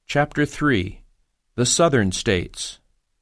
Chapter 3. The Southern States.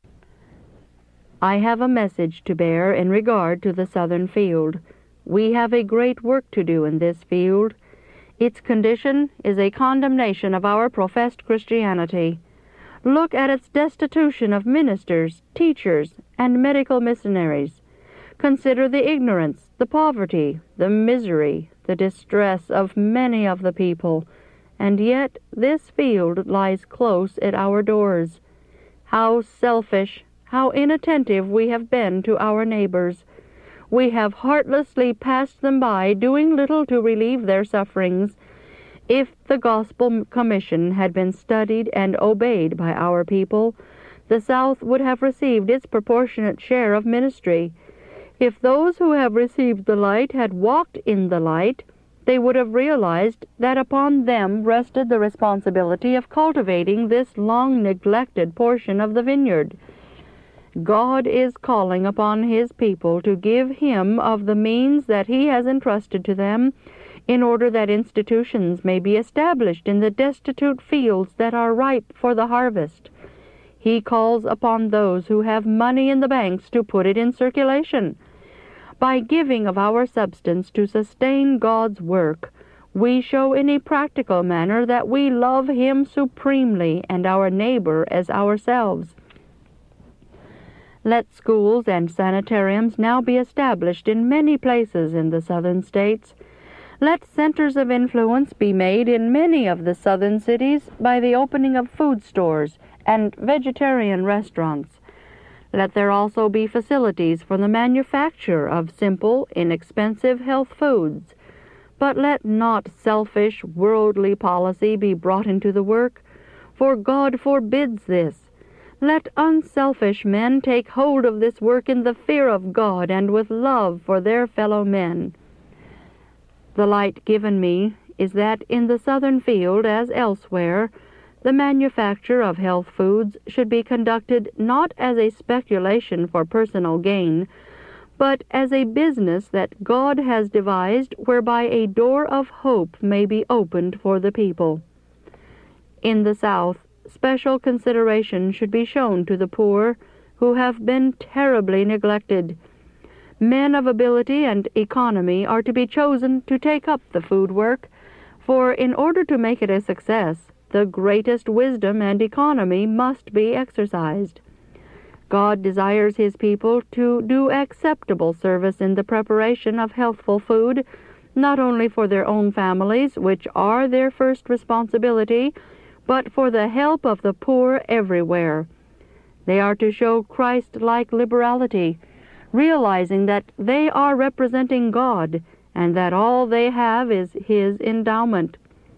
I have a message to bear in regard to the southern field. We have a great work to do in this field. Its condition is a condemnation of our professed Christianity. Look at its destitution of ministers, teachers, and medical missionaries. Consider the ignorance, the poverty, the misery, the distress of many of the people, and yet this field lies close at our doors. How selfish, how inattentive we have been to our neighbors. We have heartlessly passed them by, doing little to relieve their sufferings. If the Gospel Commission had been studied and obeyed by our people, the South would have received its proportionate share of ministry. If those who have received the light had walked in the light, they would have realized that upon them rested the responsibility of cultivating this long-neglected portion of the vineyard. God is calling upon His people to give Him of the means that He has entrusted to them, in order that institutions may be established in the destitute fields that are ripe for the harvest. He calls upon those who have money in the banks to put it in circulation. By giving of our substance to sustain God's work, we show in a practical manner that we love Him supremely and our neighbor as ourselves. Let schools and sanitariums now be established in many places in the southern states. Let centers of influence be made in many of the southern cities by the opening of food stores and vegetarian restaurants. Let there also be facilities for the manufacture of simple, inexpensive health foods. But let not selfish, worldly policy be brought into the work, for God forbids this. Let unselfish men take hold of this work in the fear of God and with love for their fellow men. The light given me is that in the southern field, as elsewhere, the manufacture of health foods should be conducted not as a speculation for personal gain, but as a business that God has devised whereby a door of hope may be opened for the people. In the South, special consideration should be shown to the poor who have been terribly neglected. Men of ability and economy are to be chosen to take up the food work, for in order to make it a success, the greatest wisdom and economy must be exercised. God desires His people to do acceptable service in the preparation of healthful food, not only for their own families, which are their first responsibility, but for the help of the poor everywhere. They are to show Christ-like liberality, realizing that they are representing God, and that all they have is His endowment.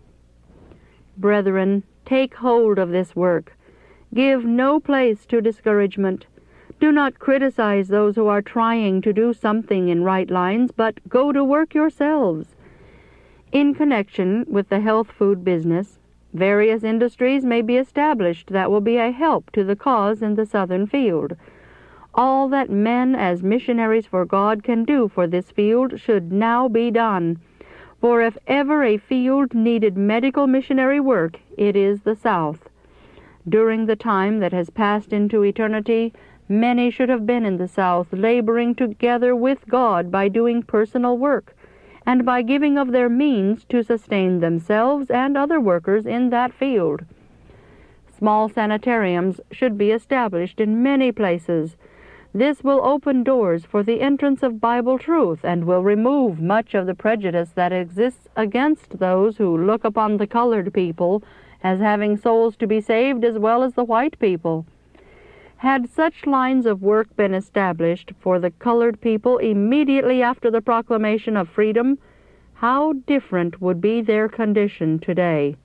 Brethren, take hold of this work. Give no place to discouragement. Do not criticize those who are trying to do something in right lines, but go to work yourselves. In connection with the health food business, various industries may be established that will be a help to the cause in the southern field. All that men as missionaries for God can do for this field should now be done. For if ever a field needed medical missionary work, it is the South. During the time that has passed into eternity, many should have been in the South, laboring together with God by doing personal work, and by giving of their means to sustain themselves and other workers in that field. Small sanitariums should be established in many places. This will open doors for the entrance of Bible truth and will remove much of the prejudice that exists against those who look upon the colored people as having souls to be saved as well as the white people. Had such lines of work been established for the colored people immediately after the proclamation of freedom, how different would be their condition today.